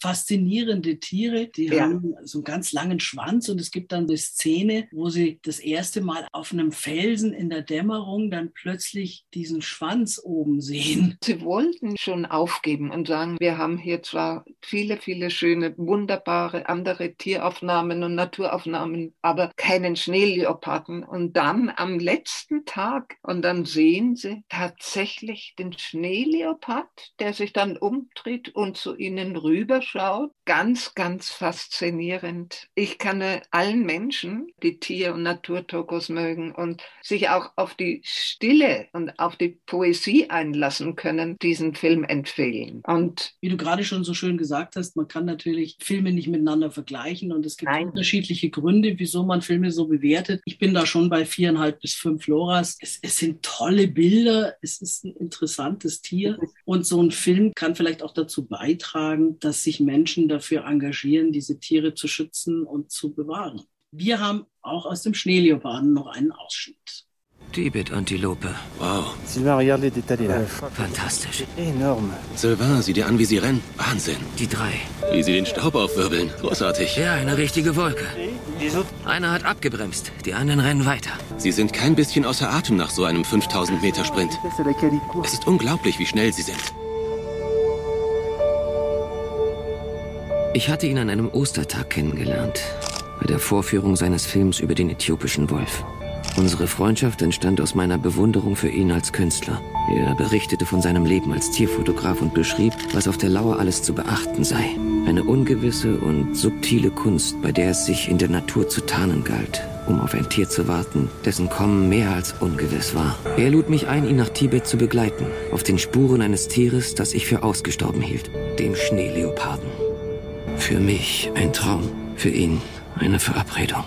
faszinierende Tiere. Die Ja. haben so einen ganz langen Schwanz und es gibt dann eine Szene, wo sie das erste Mal auf einem Felsen in der Dämmerung dann plötzlich diesen Schwanz oben sehen. Sie wollten schon aufgeben und sagen, wir haben hier zwar viele, viele schöne, wunderbare andere Tieraufnahmen und Naturaufnahmen, aber keinen Schneeleoparden. Und dann am letzten Tag, und dann sehen sie tatsächlich den Schneeleopard, der sich dann umdreht und zu ihnen rüberschaut. Ganz, ganz faszinierend. Ich kann allen Menschen, die Tier- und Naturdokus mögen und sich auch auf die Stille und auf die Poesie einlassen können, diesen Film empfehlen. Und wie du gerade schon so schön gesagt hast, man kann natürlich Filme nicht miteinander vergleichen und es gibt Nein. unterschiedliche Gründe, wieso man Filme so bewertet. Ich bin da schon bei viereinhalb bis fünf Loras. Es, es sind tolle Bilder, es ist ein interessantes Tier und so ein Film kann vielleicht auch dazu beitragen, dass sich Menschen dafür engagieren, diese Tiere zu schützen und zu bewahren. Wir haben auch aus dem Schneeleoparden noch einen Ausschnitt. Tibet-Antilope. Wow. Sylvain, regarde les détails là. Fantastisch. Énorme. Sylvain, sieh dir an, wie sie rennen. Wahnsinn. Die drei. Wie sie den Staub aufwirbeln. Großartig. Ja, eine richtige Wolke. Einer hat abgebremst, die anderen rennen weiter. Sie sind kein bisschen außer Atem nach so einem fünftausend Meter Sprint. Es ist unglaublich, wie schnell sie sind. Ich hatte ihn an einem Ostertag kennengelernt. Bei der Vorführung seines Films über den äthiopischen Wolf. Unsere Freundschaft entstand aus meiner Bewunderung für ihn als Künstler. Er berichtete von seinem Leben als Tierfotograf und beschrieb, was auf der Lauer alles zu beachten sei. Eine ungewisse und subtile Kunst, bei der es sich in der Natur zu tarnen galt, um auf ein Tier zu warten, dessen Kommen mehr als ungewiss war. Er lud mich ein, ihn nach Tibet zu begleiten, auf den Spuren eines Tieres, das ich für ausgestorben hielt, dem Schneeleoparden. Für mich ein Traum, für ihn eine Verabredung.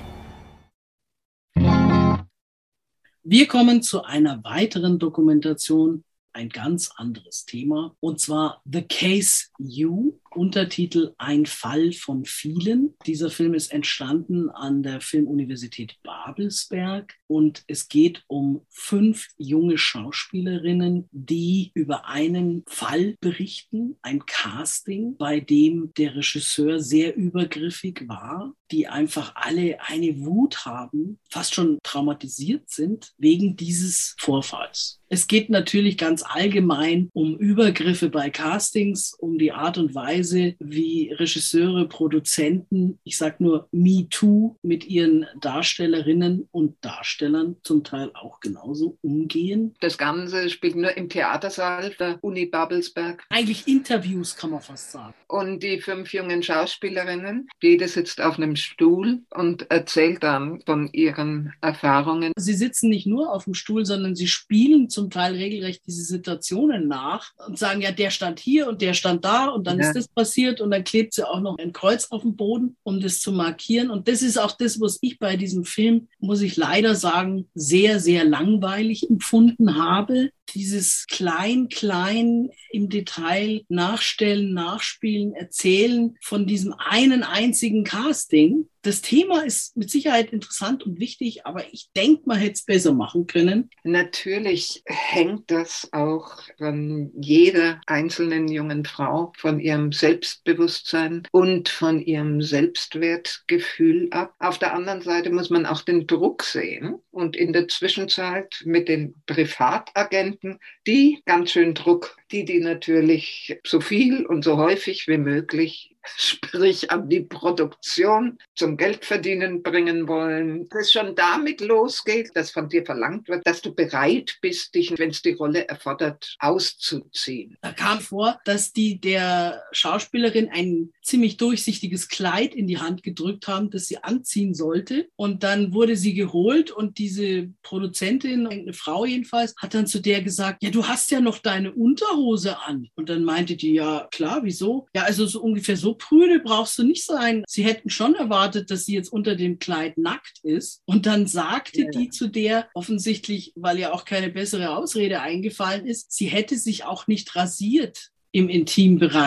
Wir kommen zu einer weiteren Dokumentation, ein ganz anderes Thema, und zwar The Case You, Untertitel Ein Fall von vielen. Dieser Film ist entstanden an der Filmuniversität Babelsberg und es geht um fünf junge Schauspielerinnen, die über einen Fall berichten, ein Casting, bei dem der Regisseur sehr übergriffig war, die einfach alle eine Wut haben, fast schon traumatisiert sind wegen dieses Vorfalls. Es geht natürlich ganz allgemein um Übergriffe bei Castings, um die Art und Weise, wie Regisseure, Produzenten, ich sag nur MeToo, mit ihren Darstellerinnen und Darstellern zum Teil auch genauso umgehen. Das Ganze spielt nur im Theatersaal der Uni Babelsberg. Eigentlich Interviews, kann man fast sagen. Und die fünf jungen Schauspielerinnen, jede sitzt auf einem Stuhl und erzählt dann von ihren Erfahrungen. Sie sitzen nicht nur auf dem Stuhl, sondern sie spielen zum Teil regelrecht diese Situationen nach und sagen, ja, der stand hier und der stand da und dann ja. ist das passiert und dann klebt sie auch noch ein Kreuz auf dem Boden, um das zu markieren. Und das ist auch das, was ich bei diesem Film, muss ich leider sagen, sehr, sehr langweilig empfunden habe. Dieses klein, klein im Detail nachstellen, nachspielen, erzählen von diesem einen einzigen Casting. Das Thema ist mit Sicherheit interessant und wichtig, aber ich denke, man hätte es besser machen können. Natürlich hängt das auch von jeder einzelnen jungen Frau, von ihrem Selbstbewusstsein und von ihrem Selbstwertgefühl ab. Auf der anderen Seite muss man auch den Druck sehen und in der Zwischenzeit mit den Privatagenten, die ganz schön Druck, die die natürlich so viel und so häufig wie möglich, sprich an die Produktion zum Geldverdienen bringen wollen, dass schon damit losgeht, dass von dir verlangt wird, dass du bereit bist, dich, wenn es die Rolle erfordert, auszuziehen. Da kam vor, dass die der Schauspielerin ein ziemlich durchsichtiges Kleid in die Hand gedrückt haben, das sie anziehen sollte. Und dann wurde sie geholt und diese Produzentin, eine Frau jedenfalls, hat dann zu der gesagt, ja, du hast ja noch deine Unterhose an. Und dann meinte die, ja, klar, wieso? Ja, also so ungefähr so prüde brauchst du nicht sein. Sie hätten schon erwartet, dass sie jetzt unter dem Kleid nackt ist. Und dann sagte ja. die zu der, offensichtlich, weil ihr auch keine bessere Ausrede eingefallen ist, sie hätte sich auch nicht rasiert im Intimbereich.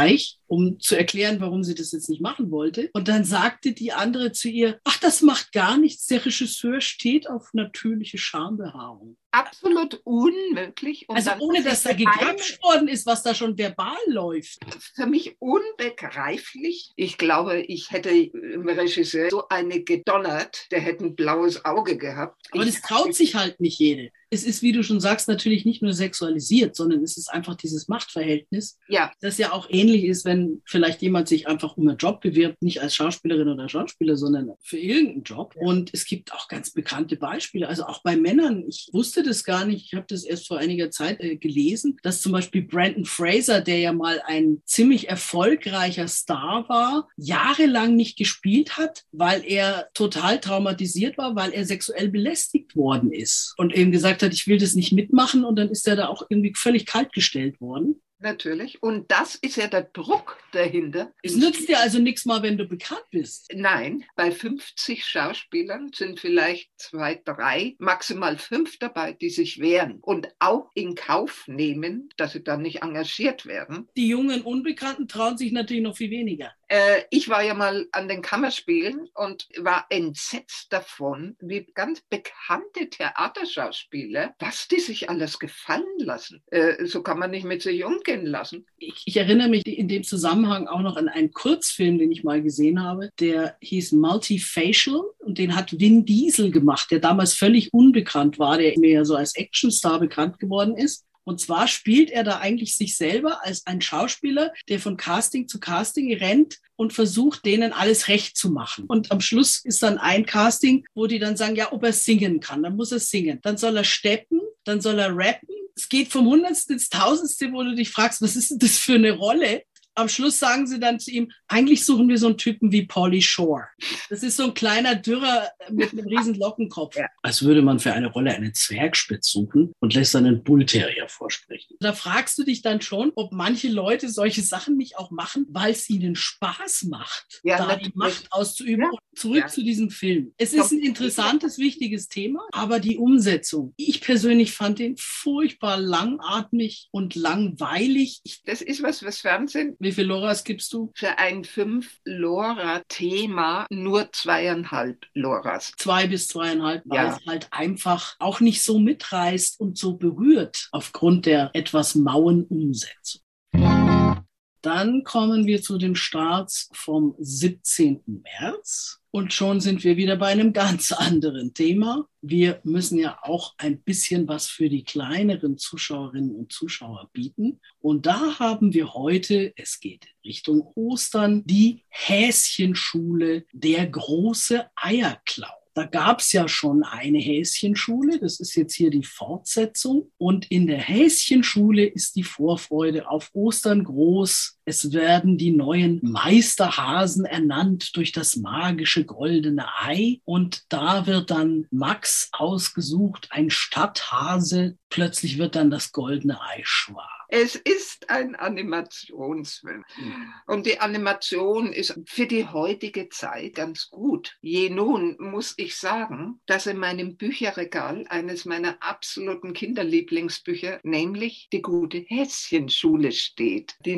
um zu erklären, warum sie das jetzt nicht machen wollte. Und dann sagte die andere zu ihr, ach, das macht gar nichts, der Regisseur steht auf natürliche Schambehaarung. Absolut unmöglich. Und also ohne, dass da gegrapscht worden ist, was da schon verbal läuft. Für mich unbegreiflich. Ich glaube, ich hätte im Regisseur so eine gedonnert, der hätte ein blaues Auge gehabt. Aber ich das traut sich halt nicht jede. Es ist, wie du schon sagst, natürlich nicht nur sexualisiert, sondern es ist einfach dieses Machtverhältnis, ja. das ja auch ähnlich ist, wenn vielleicht jemand sich einfach um einen Job bewirbt, nicht als Schauspielerin oder Schauspieler, sondern für irgendeinen Job. Ja. Und es gibt auch ganz bekannte Beispiele, also auch bei Männern. Ich wusste das gar nicht, ich habe das erst vor einiger Zeit äh, gelesen, dass zum Beispiel Brendan Fraser, der ja mal ein ziemlich erfolgreicher Star war, jahrelang nicht gespielt hat, weil er total traumatisiert war, weil er sexuell belästigt worden ist und eben gesagt hat, ich will das nicht mitmachen, und dann ist er da auch irgendwie völlig kaltgestellt worden. Natürlich. Und das ist ja der Druck dahinter. Es nützt dir also nichts mal, wenn du bekannt bist. Nein, bei fünfzig Schauspielern sind vielleicht zwei, drei, maximal fünf dabei, die sich wehren und auch in Kauf nehmen, dass sie dann nicht engagiert werden. Die jungen Unbekannten trauen sich natürlich noch viel weniger. Äh, ich war ja mal an den Kammerspielen und war entsetzt davon, wie ganz bekannte Theaterschauspieler, was die sich alles gefallen lassen. Äh, so kann man nicht mit sich umgehen lassen. Ich, ich erinnere mich in dem Zusammenhang auch noch an einen Kurzfilm, den ich mal gesehen habe, der hieß Multifacial, und den hat Vin Diesel gemacht, der damals völlig unbekannt war, der mir ja so als Actionstar bekannt geworden ist. Und zwar spielt er da eigentlich sich selber als ein Schauspieler, der von Casting zu Casting rennt und versucht, denen alles recht zu machen. Und am Schluss ist dann ein Casting, wo die dann sagen, ja, ob er singen kann, dann muss er singen. Dann soll er steppen, dann soll er rappen. Es geht vom Hundertsten ins Tausendste, wo du dich fragst, was ist denn das für eine Rolle? Am Schluss sagen sie dann zu ihm, eigentlich suchen wir so einen Typen wie Pauly Shore. Das ist so ein kleiner Dürrer mit einem riesen Lockenkopf. Ja. Als würde man für eine Rolle einen Zwergspitz suchen und lässt dann einen Bullterrier vorsprechen. Da fragst du dich dann schon, ob manche Leute solche Sachen nicht auch machen, weil es ihnen Spaß macht, ja, da die Macht auszuüben. Ja. Zurück ja. zu diesem Film. Es ist ein interessantes, wichtiges Thema, aber die Umsetzung, ich persönlich fand den furchtbar langatmig und langweilig. Ich, das ist was fürs Fernsehen. Wie viele Loras gibst du? Für ein Fünf-Lora-Thema nur zweieinhalb Loras. Zwei bis zweieinhalb, weil ja. es halt einfach auch nicht so mitreißt und so berührt aufgrund der etwas mauen Umsetzung. Dann kommen wir zu den Starts vom siebzehnten März. Und schon sind wir wieder bei einem ganz anderen Thema. Wir müssen ja auch ein bisschen was für die kleineren Zuschauerinnen und Zuschauer bieten. Und da haben wir heute, es geht in Richtung Ostern, die Häschenschule, der große Eierklau. Da gab es ja schon eine Häschenschule, das ist jetzt hier die Fortsetzung. Und in der Häschenschule ist die Vorfreude auf Ostern groß. Es werden die neuen Meisterhasen ernannt durch das magische goldene Ei. Und da wird dann Max ausgesucht, ein Stadthase. Plötzlich wird dann das goldene Ei schwarz. Es ist ein Animationsfilm. Und die Animation ist für die heutige Zeit ganz gut. Je nun muss ich sagen, dass in meinem Bücherregal eines meiner absoluten Kinderlieblingsbücher, nämlich Die gute Häschenschule steht, die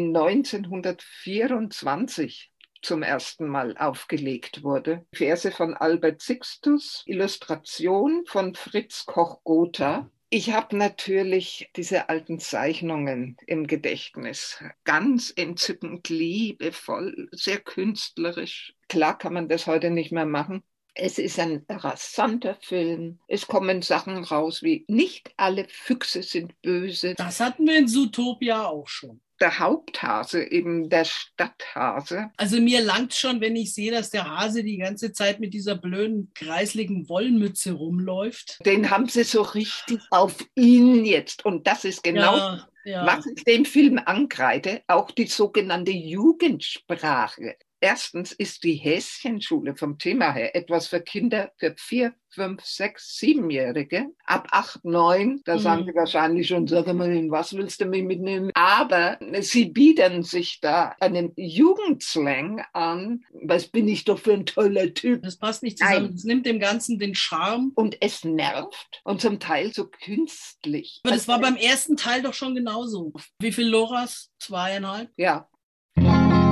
neunzehnhundertvierundzwanzig zum ersten Mal aufgelegt wurde. Verse von Albert Sixtus, Illustration von Fritz Koch-Gotha. Ich habe natürlich diese alten Zeichnungen im Gedächtnis. Ganz entzückend, liebevoll, sehr künstlerisch. Klar kann man das heute nicht mehr machen. Es ist ein rasanter Film. Es kommen Sachen raus wie nicht alle Füchse sind böse. Das hatten wir in Zootopia auch schon. Der Haupthase, eben der Stadthase. Also mir langt schon, wenn ich sehe, dass der Hase die ganze Zeit mit dieser blöden, kreisligen Wollmütze rumläuft. Den haben sie so richtig auf ihn jetzt. Und das ist genau, ja, ja. was ich dem Film ankreide, auch die sogenannte Jugendsprache. Erstens ist die Häschenschule vom Thema her etwas für Kinder für vier, fünf, sechs, siebenjährige. Ab acht, neun, da mhm. sagen sie wahrscheinlich schon, sag mal, was willst du mich mitnehmen? Aber sie bieten sich da einem Jugendslang an. Was bin ich doch für ein toller Typ? Das passt nicht zusammen. Es nimmt dem Ganzen den Charme. Und es nervt und zum Teil so künstlich. Aber das war beim ersten Teil doch schon genauso. Wie viel Loras? Zweieinhalb? Ja.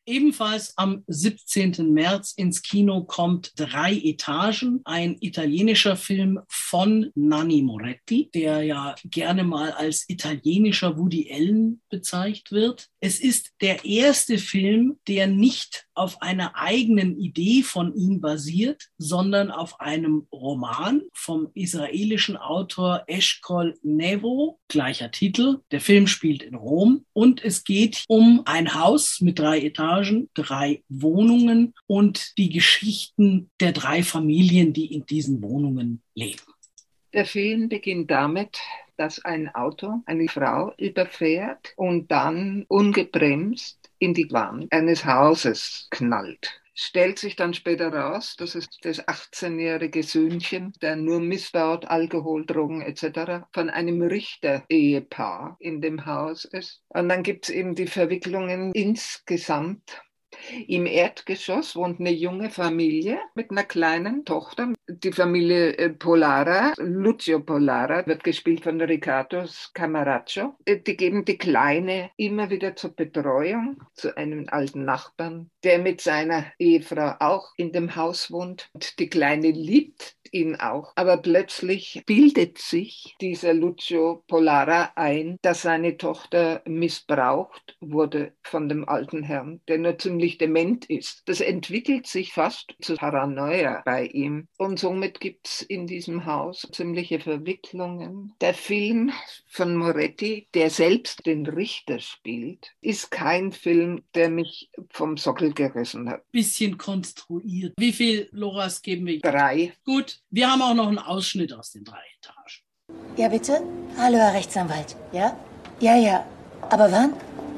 Ebenfalls am siebzehnten März ins Kino kommt Drei Etagen, ein italienischer Film von Nanni Moretti, der ja gerne mal als italienischer Woody Allen bezeichnet wird. Es ist der erste Film, der nicht auf einer eigenen Idee von ihm basiert, sondern auf einem Roman vom israelischen Autor Eshkol Nevo, gleicher Titel. Der Film spielt in Rom und es geht um ein Haus mit drei Etagen, drei Wohnungen und die Geschichten der drei Familien, die in diesen Wohnungen leben. Der Film beginnt damit, dass ein Auto eine Frau überfährt und dann ungebremst in die Wand eines Hauses knallt. Stellt sich dann später raus, das ist das achtzehnjährige Söhnchen, der nur missbaut, Alkohol, Drogen et cetera, von einem Richter-Ehepaar in dem Haus ist. Und dann gibt es eben die Verwicklungen insgesamt. Im Erdgeschoss wohnt eine junge Familie mit einer kleinen Tochter. Die Familie Polara, Lucio Polara, wird gespielt von Riccardo Scamaraccio. Die geben die Kleine immer wieder zur Betreuung zu einem alten Nachbarn, der mit seiner Ehefrau auch in dem Haus wohnt. Und die Kleine liebt ihn auch. Aber plötzlich bildet sich dieser Lucio Polara ein, dass seine Tochter missbraucht wurde von dem alten Herrn, der nur ziemlich dement ist. Das entwickelt sich fast zu Paranoia bei ihm. Und somit gibt es in diesem Haus ziemliche Verwicklungen. Der Film von Moretti, der selbst den Richter spielt, ist kein Film, der mich vom Sockel gerissen hat. Bisschen konstruiert. Wie viel Loras geben wir? Drei. Gut, wir haben auch noch einen Ausschnitt aus den drei Etagen. Ja, bitte? Hallo, Herr Rechtsanwalt. Ja? Ja, ja. Aber wann?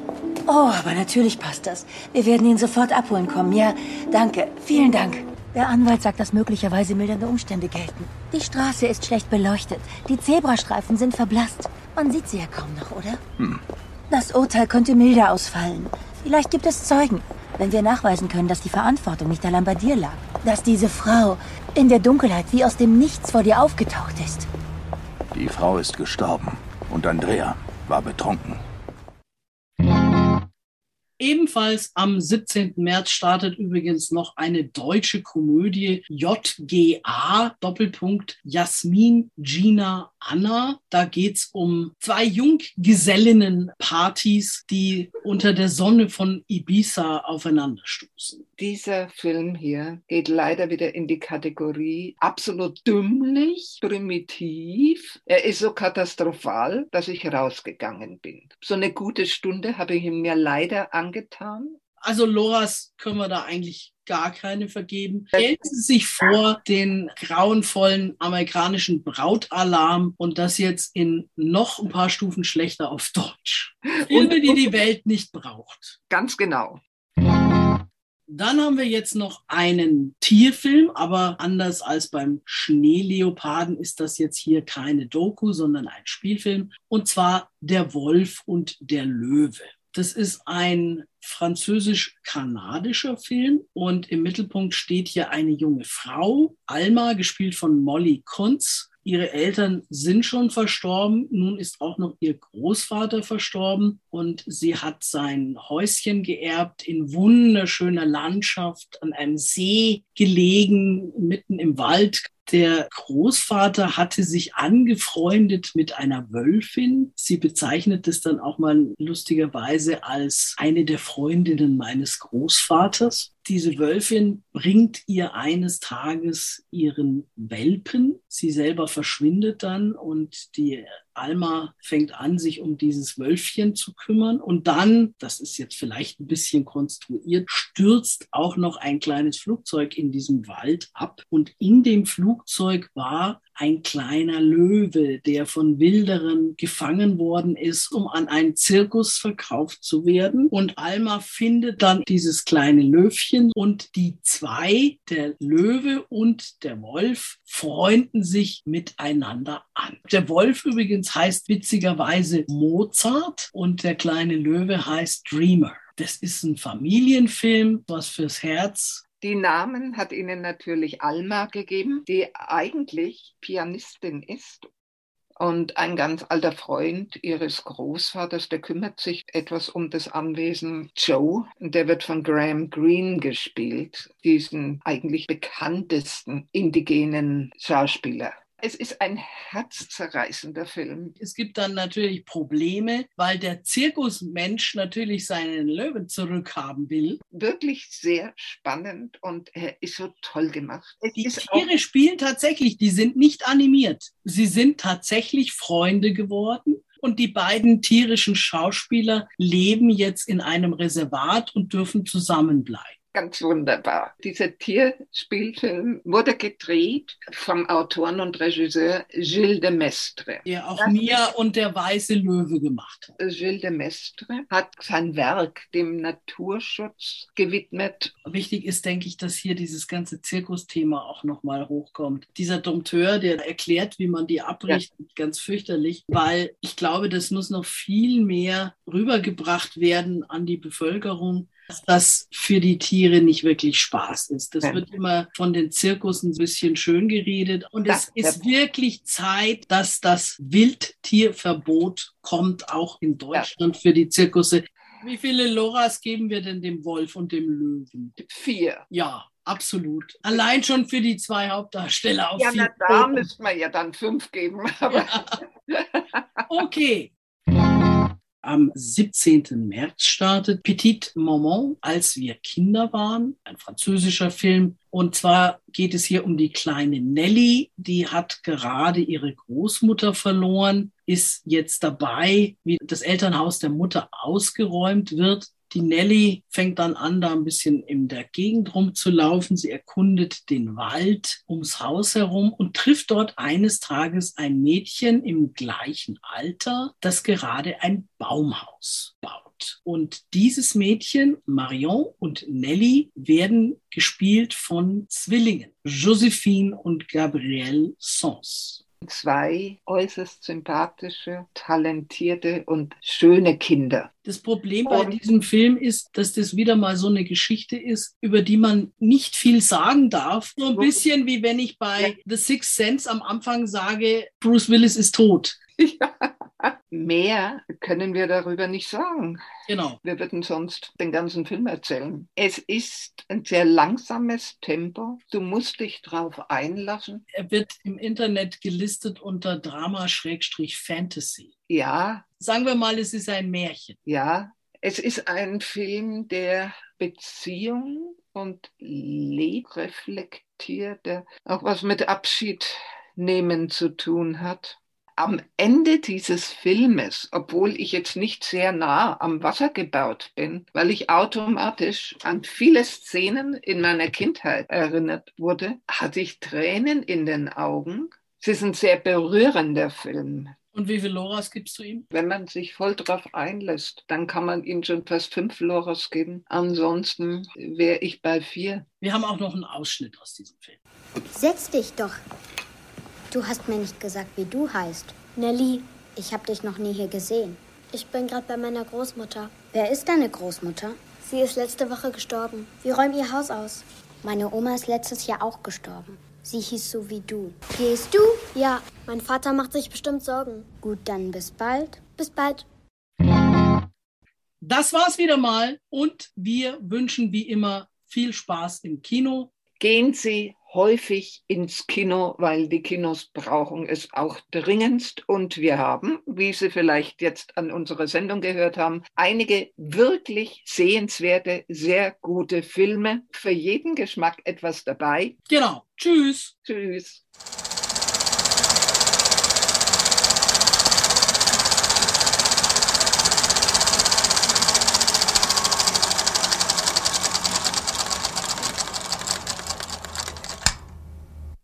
Oh, aber natürlich passt das. Wir werden ihn sofort abholen kommen. Ja, danke. Vielen Dank. Der Anwalt sagt, dass möglicherweise mildernde Umstände gelten. Die Straße ist schlecht beleuchtet. Die Zebrastreifen sind verblasst. Man sieht sie ja kaum noch, oder? Hm. Das Urteil könnte milder ausfallen. Vielleicht gibt es Zeugen, wenn wir nachweisen können, dass die Verantwortung nicht allein bei dir lag. Dass diese Frau in der Dunkelheit wie aus dem Nichts vor dir aufgetaucht ist. Die Frau ist gestorben und Andrea war betrunken. Ebenfalls am siebzehnten März startet übrigens noch eine deutsche Komödie J G A, Doppelpunkt Jasmin, Gina, Anna. Da geht's um zwei Junggesellinnenpartys, die unter der Sonne von Ibiza aufeinanderstoßen. Dieser Film hier geht leider wieder in die Kategorie absolut dümmlich, primitiv. Er ist so katastrophal, dass ich rausgegangen bin. So eine gute Stunde habe ich ihm mir leider angetan. Also Loras können wir da eigentlich gar keine vergeben. Stellen Sie sich vor, den grauenvollen amerikanischen Brautalarm und das jetzt in noch ein paar Stufen schlechter auf Deutsch. Filme, die die Welt nicht braucht. Ganz genau. Dann haben wir jetzt noch einen Tierfilm, aber anders als beim Schneeleoparden ist das jetzt hier keine Doku, sondern ein Spielfilm. Und zwar Der Wolf und der Löwe. Das ist ein französisch-kanadischer Film und im Mittelpunkt steht hier eine junge Frau, Alma, gespielt von Molly Kuntz. Ihre Eltern sind schon verstorben, nun ist auch noch ihr Großvater verstorben und sie hat sein Häuschen geerbt in wunderschöner Landschaft an einem See gelegen, mitten im Wald. Der Großvater hatte sich angefreundet mit einer Wölfin. Sie bezeichnet es dann auch mal lustigerweise als eine der Freundinnen meines Großvaters. Diese Wölfin bringt ihr eines Tages ihren Welpen. Sie selber verschwindet dann und die Alma fängt an, sich um dieses Wölfchen zu kümmern. Und dann, das ist jetzt vielleicht ein bisschen konstruiert, stürzt auch noch ein kleines Flugzeug in diesem Wald ab. Und in dem Flugzeug war ein kleiner Löwe, der von Wilderern gefangen worden ist, um an einen Zirkus verkauft zu werden. Und Alma findet dann dieses kleine Löwchen und die zwei, der Löwe und der Wolf, freunden sich miteinander an. Der Wolf übrigens heißt witzigerweise Mozart und der kleine Löwe heißt Dreamer. Das ist ein Familienfilm, was fürs Herz. Die Namen hat ihnen natürlich Alma gegeben, die eigentlich Pianistin ist. Und ein ganz alter Freund ihres Großvaters, der kümmert sich etwas um das Anwesen, Joe. Der wird von Graham Greene gespielt, diesen eigentlich bekanntesten indigenen Schauspieler. Es ist ein herzzerreißender Film. Es gibt dann natürlich Probleme, weil der Zirkusmensch natürlich seinen Löwen zurückhaben will. Wirklich sehr spannend und er ist so toll gemacht. Es die ist Tiere auch spielen tatsächlich, die sind nicht animiert. Sie sind tatsächlich Freunde geworden. Und die beiden tierischen Schauspieler leben jetzt in einem Reservat und dürfen zusammenbleiben. ganz wunderbar. Dieser Tierspielfilm wurde gedreht vom Autoren und Regisseur Gilles de Maistre. Der auch Das Mia und der weiße Löwe gemacht hat. Gilles de Maistre hat sein Werk dem Naturschutz gewidmet. Wichtig ist, denke ich, dass hier dieses ganze Zirkusthema auch nochmal hochkommt. Dieser Dompteur, der erklärt, wie man die abrichtet, ja. Ganz fürchterlich, weil ich glaube, das muss noch viel mehr rübergebracht werden an die Bevölkerung, dass das für die Tiere nicht wirklich Spaß ist. Das ja. wird immer von den Zirkussen ein bisschen schön geredet. Und ja, es ist ja. wirklich Zeit, dass das Wildtierverbot kommt, auch in Deutschland ja. für die Zirkusse. Wie viele Loras geben wir denn dem Wolf und dem Löwen? Vier. Ja, absolut. Allein schon für die zwei Hauptdarsteller. Auf ja, na, da müssten wir ja dann fünf geben. Aber ja. Okay. Am siebzehnten März startet Petite Maman, als wir Kinder waren, ein französischer Film. Und zwar geht es hier um die kleine Nelly, die hat gerade ihre Großmutter verloren, ist jetzt dabei, wie das Elternhaus der Mutter ausgeräumt wird. Die Nelly fängt dann an, da ein bisschen in der Gegend rumzulaufen. Sie erkundet den Wald ums Haus herum und trifft dort eines Tages ein Mädchen im gleichen Alter, das gerade ein Baumhaus baut. Und dieses Mädchen, Marion und Nelly, werden gespielt von Zwillingen, Josephine und Gabrielle Sens. Zwei äußerst sympathische, talentierte und schöne Kinder. Das Problem bei diesem Film ist, dass das wieder mal so eine Geschichte ist, über die man nicht viel sagen darf. So ein bisschen wie wenn ich bei The Sixth Sense am Anfang sage, Bruce Willis ist tot. Ja. Mehr können wir darüber nicht sagen. Genau. Wir würden sonst den ganzen Film erzählen. Es ist ein sehr langsames Tempo. Du musst dich drauf einlassen. Er wird im Internet gelistet unter Drama-Fantasy. Ja. Sagen wir mal, es ist ein Märchen. Ja. Es ist ein Film, der Beziehung und Leben reflektiert, der auch was mit Abschied nehmen zu tun hat. Am Ende dieses Filmes, obwohl ich jetzt nicht sehr nah am Wasser gebaut bin, weil ich automatisch an viele Szenen in meiner Kindheit erinnert wurde, hatte ich Tränen in den Augen. Es ist ein sehr berührender Film. Und wie viele Loras gibst du ihm? Wenn man sich voll drauf einlässt, dann kann man ihm schon fast fünf Loras geben. Ansonsten wäre ich bei vier. Wir haben auch noch einen Ausschnitt aus diesem Film. Setz dich doch. Du hast mir nicht gesagt, wie du heißt. Nelly, ich habe dich noch nie hier gesehen. Ich bin gerade bei meiner Großmutter. Wer ist deine Großmutter? Sie ist letzte Woche gestorben. Wir räumen ihr Haus aus. Meine Oma ist letztes Jahr auch gestorben. Sie hieß so wie du. Gehst du? Ja, mein Vater macht sich bestimmt Sorgen. Gut, dann bis bald. Bis bald. Das war's wieder mal und wir wünschen wie immer viel Spaß im Kino. Gehen Sie häufig ins Kino, weil die Kinos brauchen es auch dringendst. Und wir haben, wie Sie vielleicht jetzt an unserer Sendung gehört haben, einige wirklich sehenswerte, sehr gute Filme. Für jeden Geschmack etwas dabei. Genau. Tschüss. Tschüss.